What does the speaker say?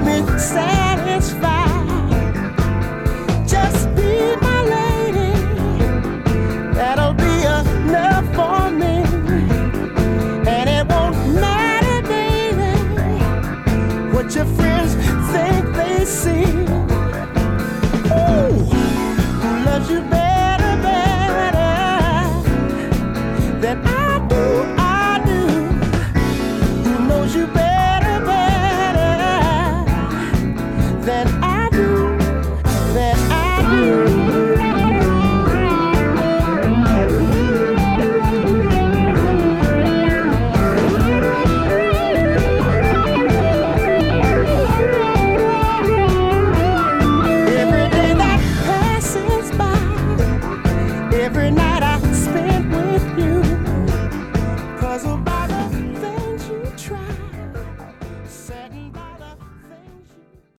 me satisfied. Just be my lady, that'll be enough for me. And it won't matter, baby, what your friends think they see. Ooh, who loves you, baby?